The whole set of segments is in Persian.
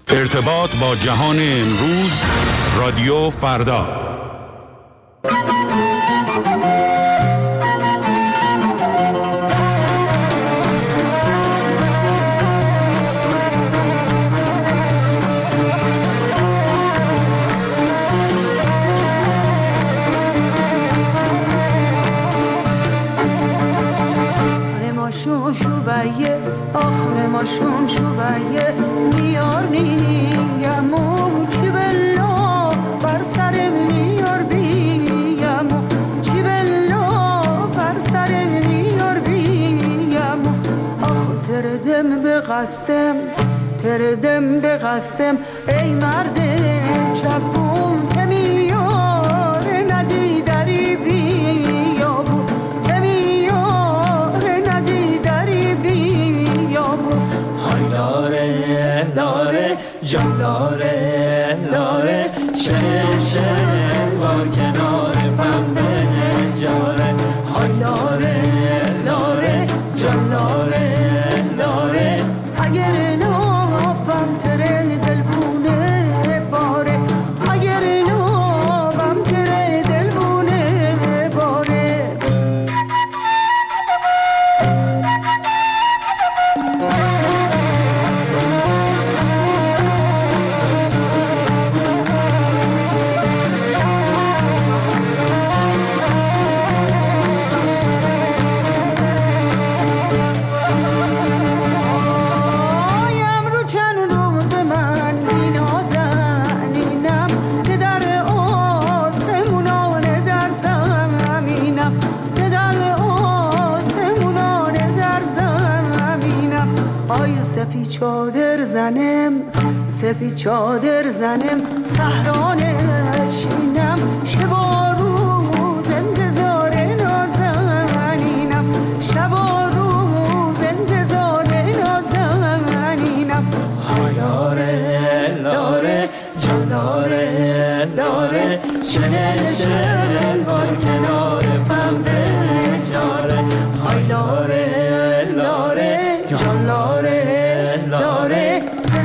ارتباط با جهان امروز، رادیو فردا. شوبایه آخر ماشون شوبایه میارنیمو چی بلا بر سرم میار بیامو چی بلا بر سرم میار بیامو آخ تردم به قسم ای مرد چپون تمیار ندیدری بیابو لاره جان لاره شهر بار کنار پنبه جاره های لاره جان لاره اگر نابم تره دلبونه باره اگر نابم تره دلبونه باره سفید چادر زنم صحرا نشینم شب و روز انتظار نازنینم شب و روز انتظار نازنینم لاره جان لاره شهر بار کنار پنبه جاره های لاره جان لاره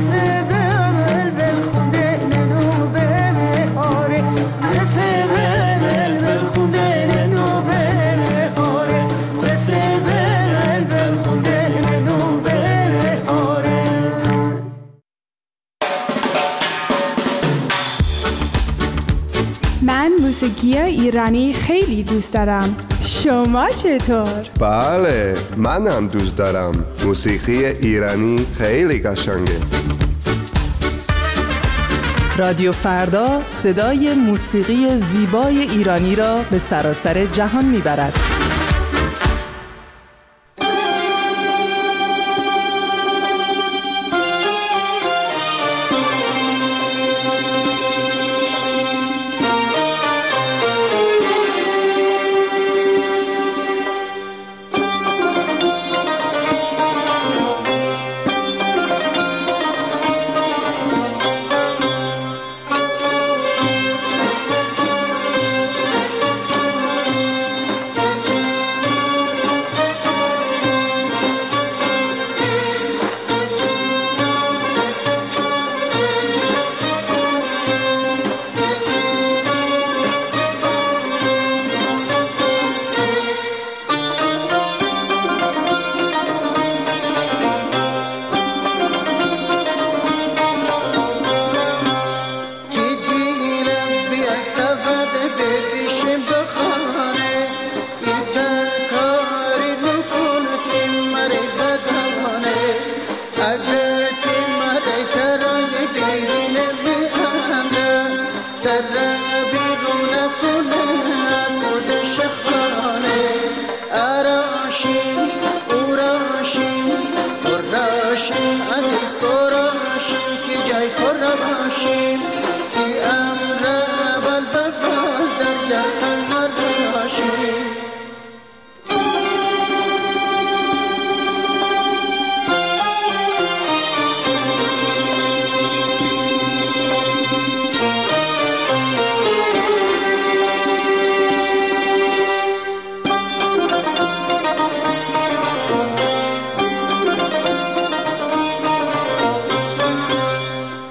موسیقی ایرانی خیلی دوست دارم. شما چطور؟ بله، منم دوست دارم. موسیقی ایرانی خیلی قشنگه. رادیو فردا صدای موسیقی زیبای ایرانی را به سراسر جهان میبرد.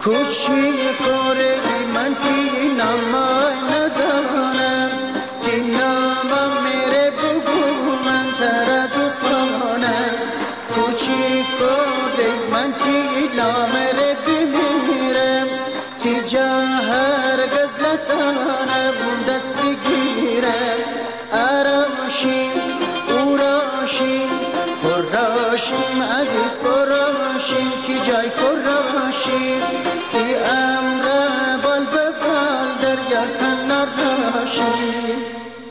کوچی کاره من کی نامای ندانم که نامم میره بگو من تردو خانم کوچی کاره من کی نامره بمیرم که جا هرگز نتانم دست بگیرم اراشیم اوراشیم کراشیم عزیز کراشیم کی جای کراشیم کی امر بال به بال دریا کنار راشیم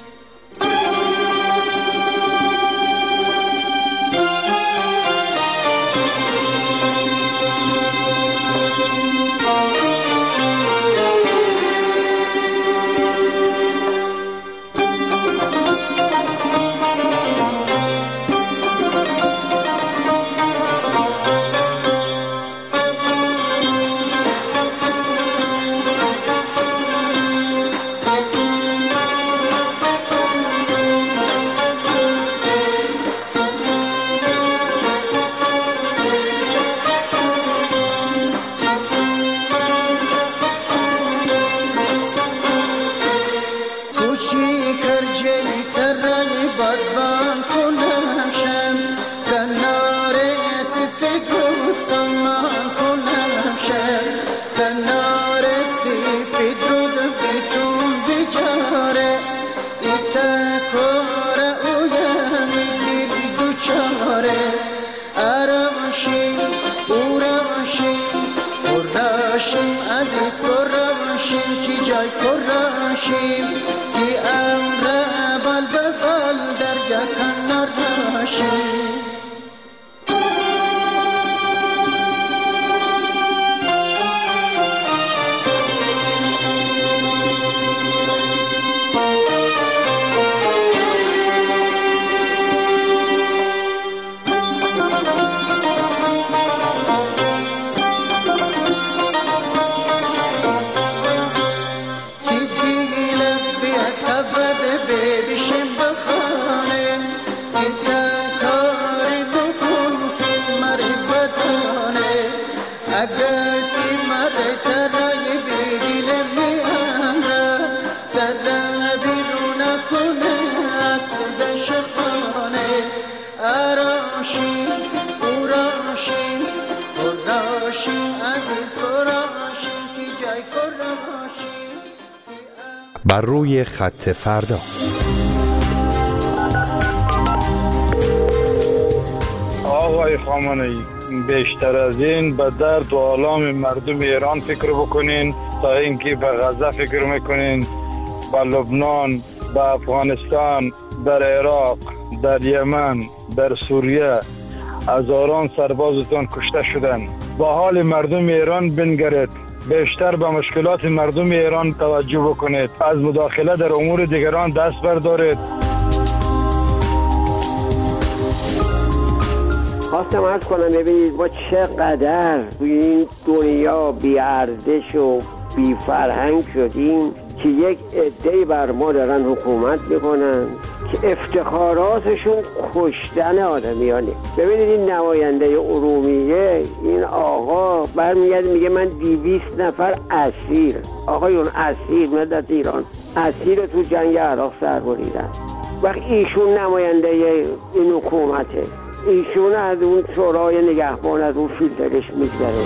عزیز کراشیم کی جای کراشیم کی امر بال به بال دریا کنار راشیم بر روی خط فردا. آقای خامنه‌ای بیشتر از این به درد و آلام مردم ایران فکر بکنین تا اینکه به غزه فکر میکنین. به لبنان، به افغانستان، در عراق، در یمن، در سوریه هزاران سربازتان کشته شدند. با حال مردم ایران بنگرید، بیشتر به مشکلات مردم ایران توجه بکنید، از مداخله در امور دیگران دست بردارید. خواستم عرض کنم ببینید ما چقدر توی این دنیا بی ارزش و بی فرهنگ شدیم که یک عده‌ای بر ما دارن حکومت میکنن که افتخاراتشون کشتن آدمیانه. ببینید این نماینده ارومیه، این آقا برمیگرد میگه من 200 نفر اسیر، آقایون اسیر ملت ایران اسیر تو جنگ عراق سر بریدن. وقتی ایشون نماینده این حکومته، ایشون از اون شورای نگهبان از اون فیلترش میگذره.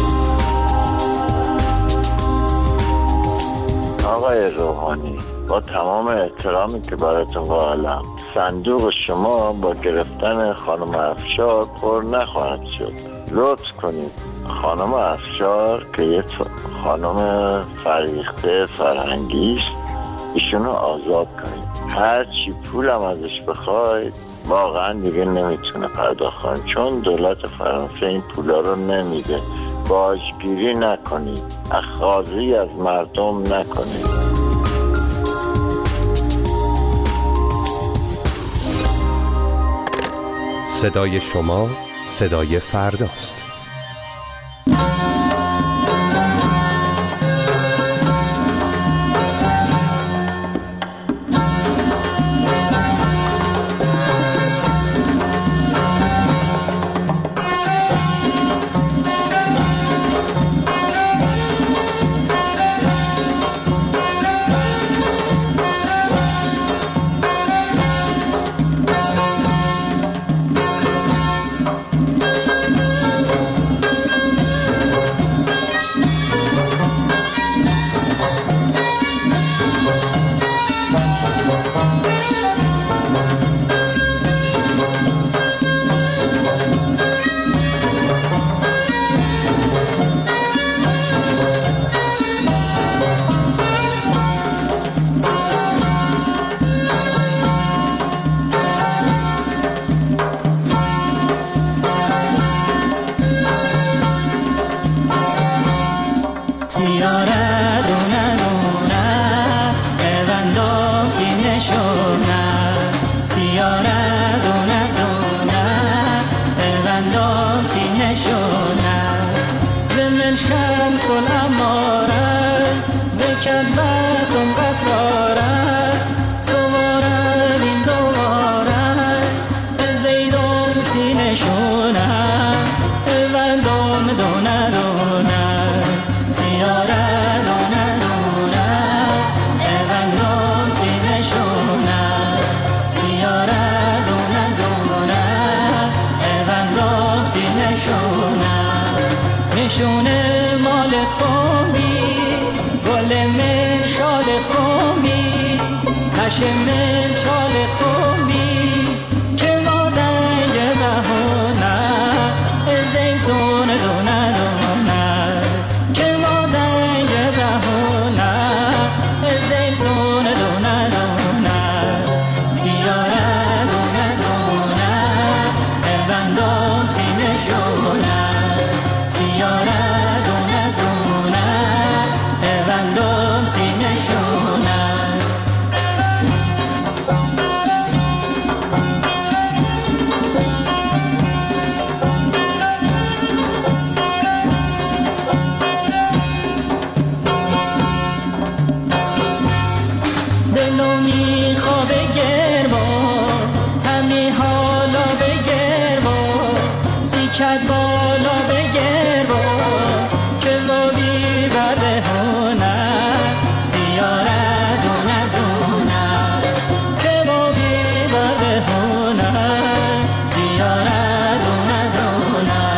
آقای روحانی، با تمام احترامی که براتون قائلم، صندوق شما با گرفتن خانم افشار پر نخواهد شد. لطف کنید خانم افشار که یک خانم فریخته فرهنگی است، ایشونو آزاد کنید. هر چی پولم ازش بخواید واقعا دیگه نمیتونه پرداخت کنه، چون دولت فرانسه این پولا رو نمیده. باجگیری نکنید، اخاذی از مردم نکنید. صدای شما صدای فرداست. سیاره دونه دونه ایوندم سینه شونه سیاره دونه دونه ایوندم سینه شونه من شمس الاماره بکد بستم قطاره سواره این دواره زیدم سینه شونه ایوندم دونه دونه سیاره دونه دونه ایوندم سینه شونه سیاره دونه دونه ایوندم سینه شونه نشونه مال خومی گل من شال خومی کش من چال خومی که ما دنگ بهونه زیم سون دونه دونه که ما دنگ بهونه زیم سون دونه دونه سیاره دونه دونه ایوندم سینه شونه سیاره دونه دونه ایوندم سینه شونه دلو میخواب گرما همی حالا بگرما سیکت بالا بگرما که لابی برده هونه سیاره دونه دونه که لابی برده هونه سیاره دونه دونه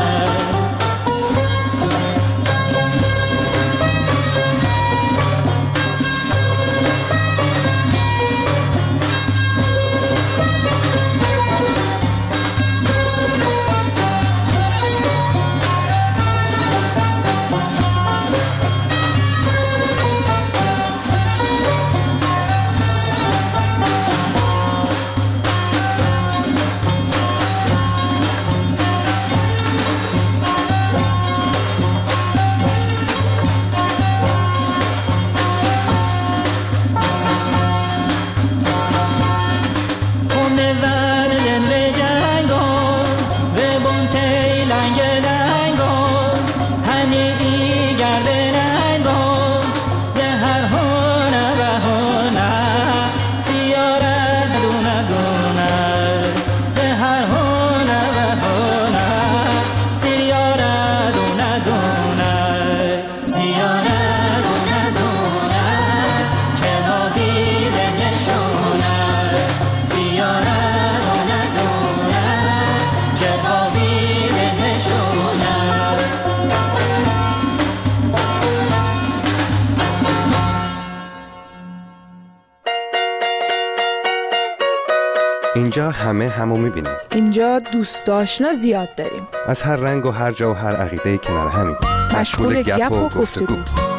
اینجا همه همو میبینیم. اینجا دوست آشنا زیاد داریم. از هر رنگ و هر جا و هر عقیده کنار همیم. مشغول گپ و گفتگو.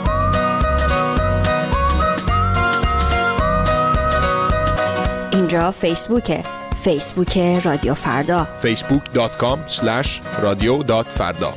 اینجا فیسبوکه. فیسبوک رادیو فردا. facebook.com/radio.farda.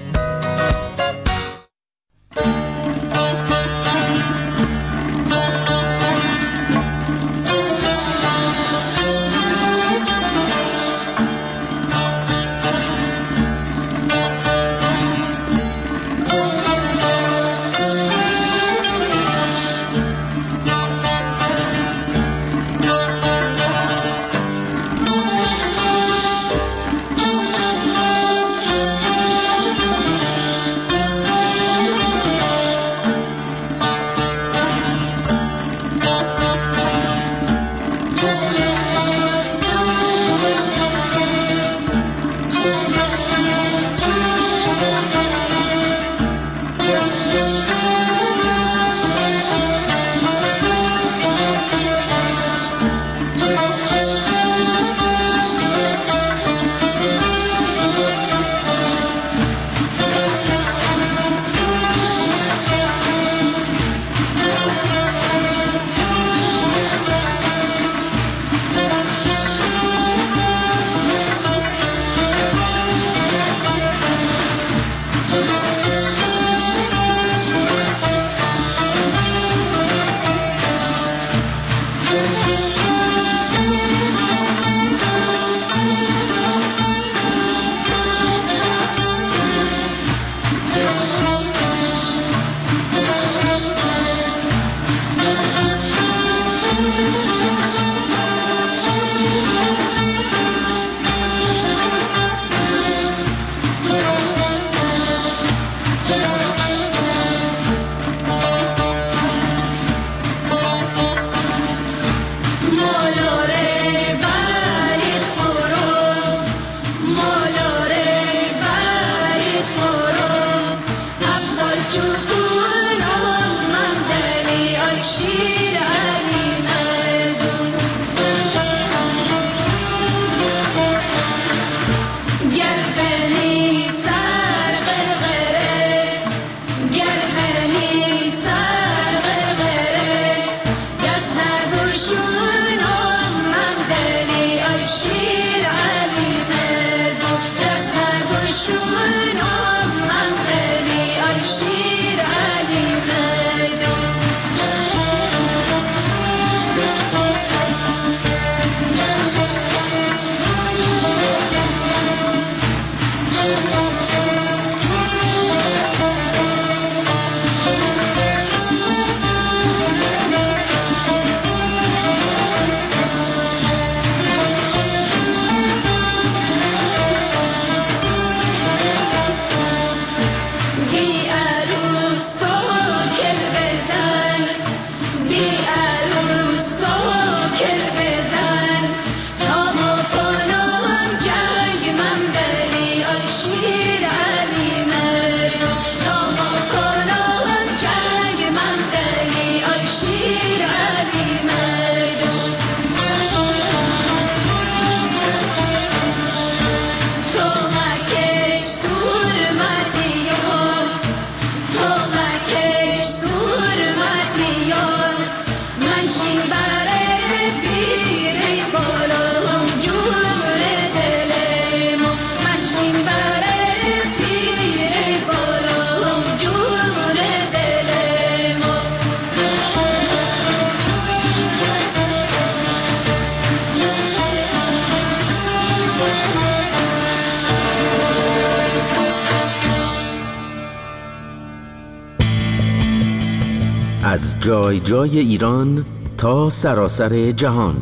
از جای جای ایران تا سراسر جهان.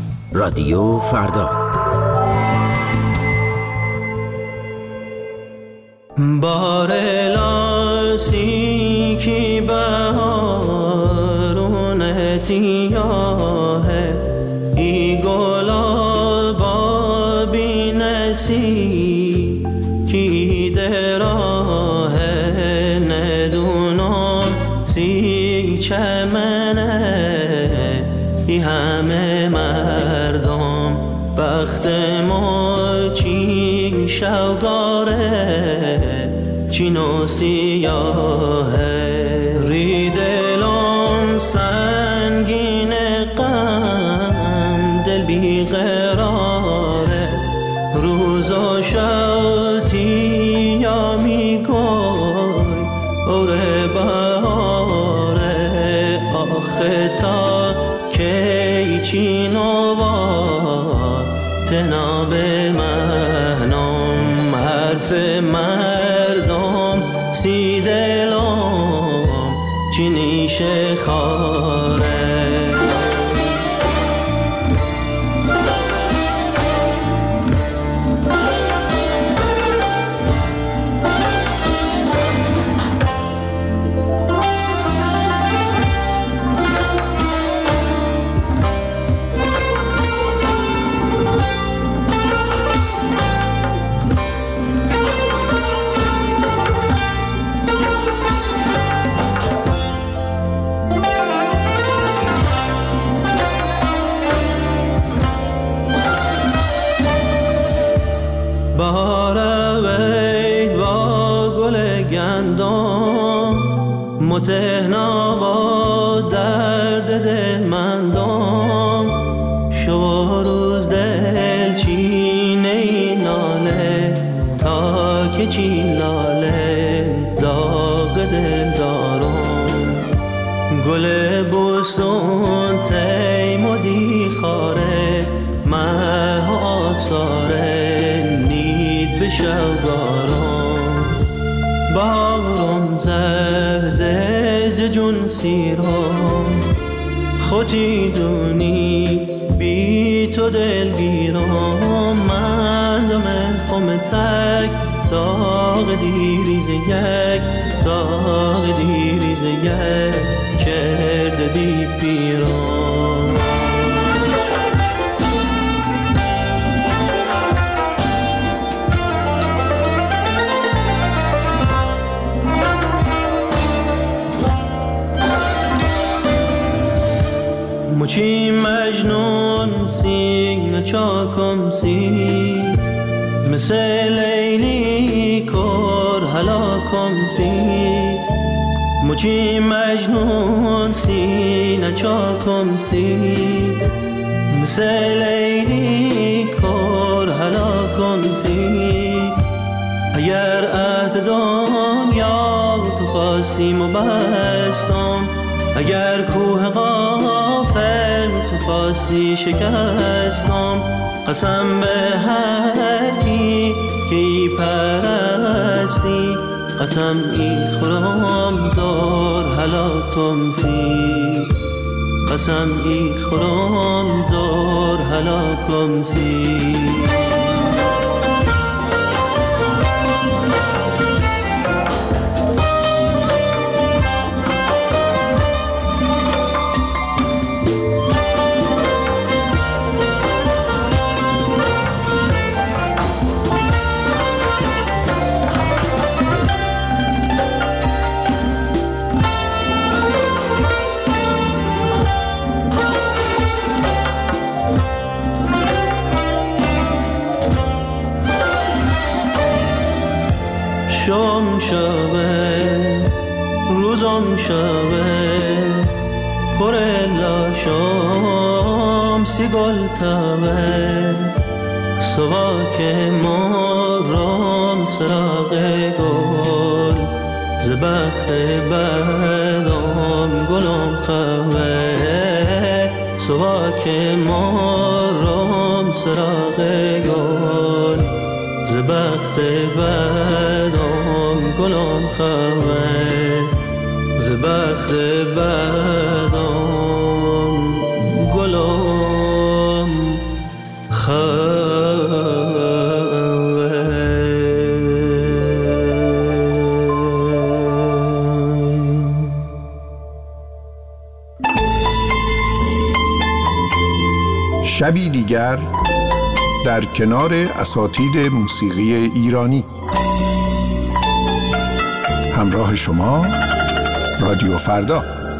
رادیو فردا. بارلاسی کی بهارون تیاه ای گلابا بی نسی کی دراه ندونم سی چمنه ای همه مردم بخت ما چی شوگاره چین و سیاهه ری دلم سنگین غم دل بی قراره روز و شاتی یا می گوی اوره بهاره آخه تا کی چین و با تناب مهنم حرف مردم سی دلم چی نیشه خاره متهنا با درد دل مندم شب روز دل چینه ناله تا که چی لاله داغ دل دارم گل بستون تیمودی خاره مه آساره نید به شوگارم باغم زرده ز جون سیرم خودی دونی بی تو دلگیرم من دم خم تک داغ دیریز یک داغ دیریز یک کرده دی پیرم مچی مجنون سینه چاکم سید مثل لیلی کار هلاکم سید مچی مجنون سینه چاکم سید مثل لیلی کار هلاکم سید اگر عهد دنیا تو خواستیم و بستم اگر کوه غافل تو خواستی شکستم قسم به هر کی که ای پرستی قسم ای خورم دار هلاکم سی قسم ای خورم دار هلاکم سی شام شبه روزم شبه پر لاشام سی گل تبه سواک مارم سراغ گل زبخت بدام گلم خوه سواک مارم سراغ گل زبخت بدام گلم خوه زبخت بدام گلم شبی دیگر در کنار اساتید موسیقی ایرانی همراه شما رادیو فردا.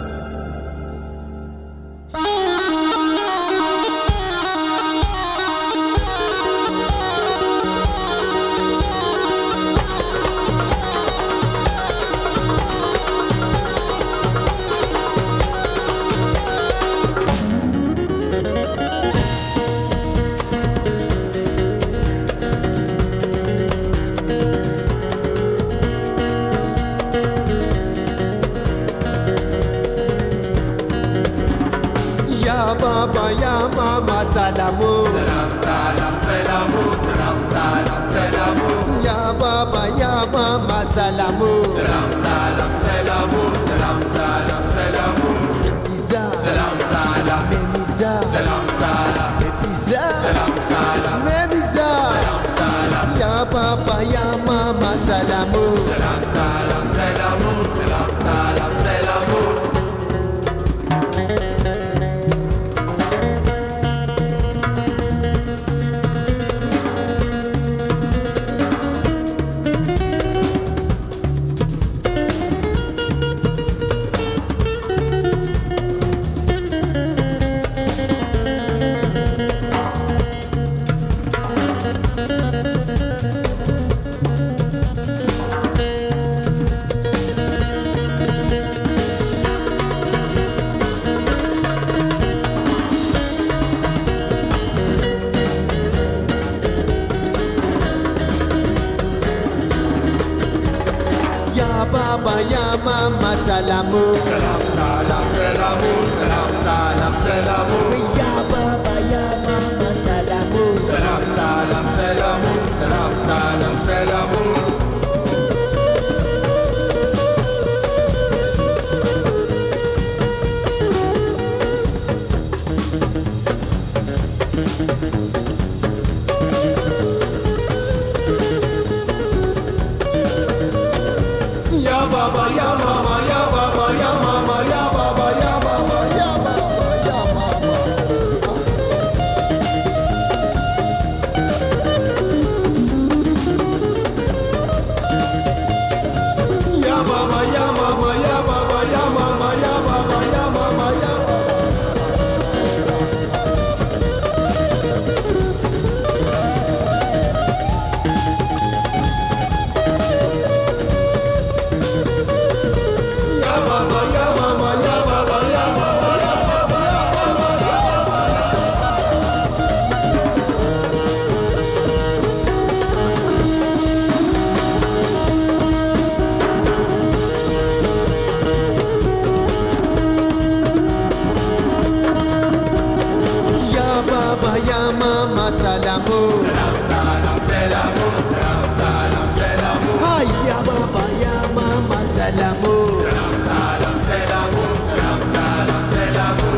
بابا یا ماما سلامو سلام سلام سلامو سلام سلام سلامو یا بابا یا ماما سلامو سلام سلام سلامو سلام سلام سلامو پیزا سلام سلام میزا سلام سلام پیزا سلام سلام میزا سلام سلام یا بابا یا ماما سلامو سلام سلام سلامو سلام سلام سلامو بابا یا ماما سلامو سلام سلام سلامو سلام سلام سلامو یا بابا یا ماما سلامو سلام سلام سلامو سلام سلام سلامو baba ya mama ya baba ya mama ya baba ya baba ya baba ya mama ya baba ya mama ya baba ya mama ya baba ya mama ya سلامو سلام سلام سلامو سلام سلام سلامو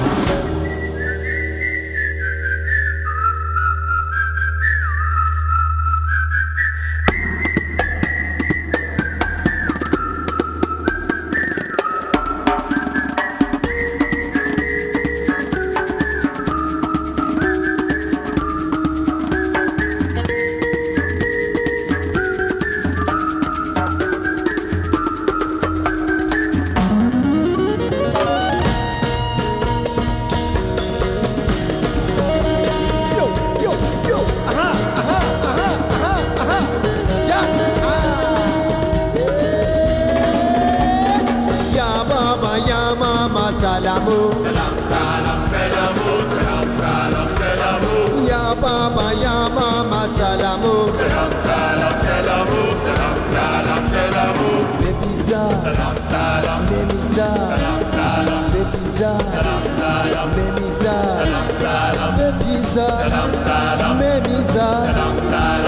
سلامو سلام سلام سلامو سلام سلام سلامو یا بابا یا ماما سلامو سلام سلام سلامو سلام سلام سلامو ببیزا سلام سلام نمیزا سلام سلام ببیزا سلام سلام نمیزا سلام سلام ببیزا سلام سلام نمیزا سلام سلام